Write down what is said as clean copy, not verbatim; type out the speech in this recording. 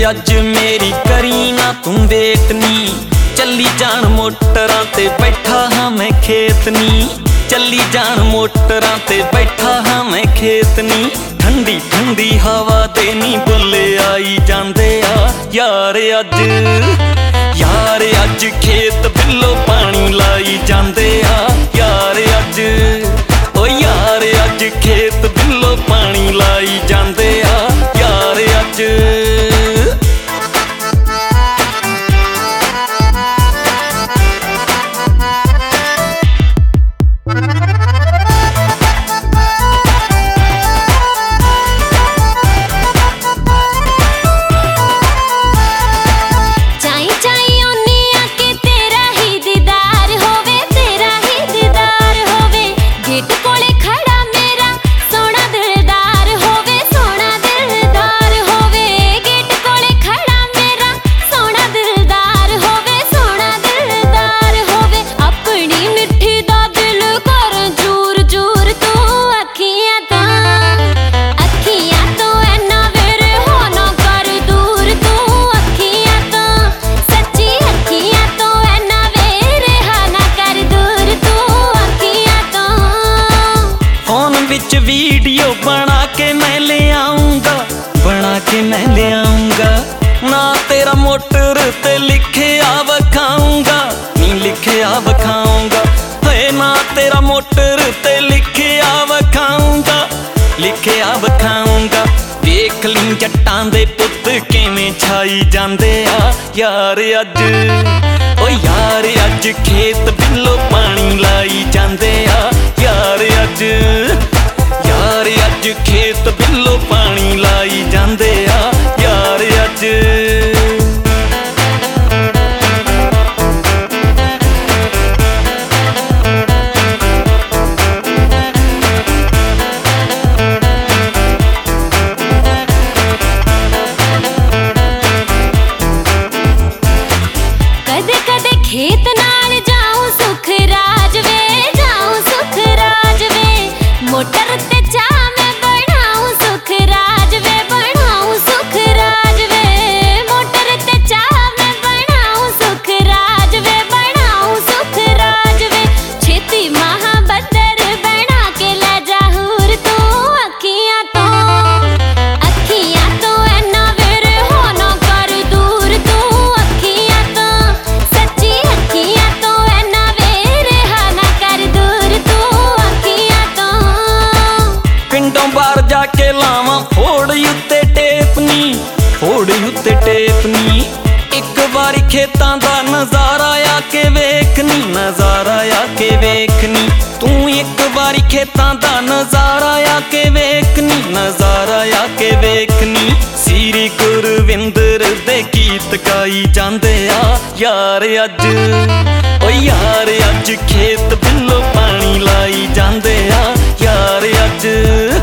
अज मेरी करी ना तू वेट नी, चली जान मोटरां ते बैठा हाँ मैं खेत नी, चली जान मोटरां ते बैठा हाँ मैं खेत नी। ठंडी ठंडी हवा ते नी बुल्ले आई जांदे आ यार अज खेत बिल्लो पानी लाई जांदे आ यार अज, ओ यार अज खेत बिल्लो पानी लाई जांदे आ यार अज। विच वीडियो बना के मैं ले आऊंगा, बना के मैं ले आऊंगा। ना तेरा मोटर ते लिखे आ वखाऊंगा, नी लिखे आ वखाऊंगा। है ना तेरा मोटर ते लिखे आ वखाऊंगा, लिखे आ वखाऊंगा। देख ली जट्टां दे पुत्त किवें छाई जांदे आ यार अज, ओ यार अज खेत बिल्लो पानी लाई जांदे आ यार अज, यार अज खेत बिल्लो पानी लाई जांदे आ यार अज। कदे कदे खेत नाल जाऊं सुख राज वे, जाऊं सुख राज वे। मोटर ते चा मैं बनाऊं सुख राज वे, बनाऊं सुख राज वे। मोटर ते चा मैं बनाऊं सुख राज वे, बनाऊं सुख राज वे। छेती महाबदर बना के ले जा हूर तू अखियां तो, अखियां तो ऐना वेरे हो ना कर दूर तू अखियां तो, सच्ची अखियां तो ऐना वेरे हा ना कर दूर तू अखियां तो। पिंडों बाहर जाके लावां फोड़ उत्ते टेप नी, फोड़ उत्ते टेप नी। एक बारी खेतां दा नजारा आके वेखनी, नजारा आके वेखनी। तू एक बारी खेतां दा नजारा आके वेखनी, नजारा आके वेखनी। सीरी गुरविंदर दे गीत गाई जांदे आ यार अज, ओ यार अज खेत बिल्लो पानी लाई जांदे आ यार अज।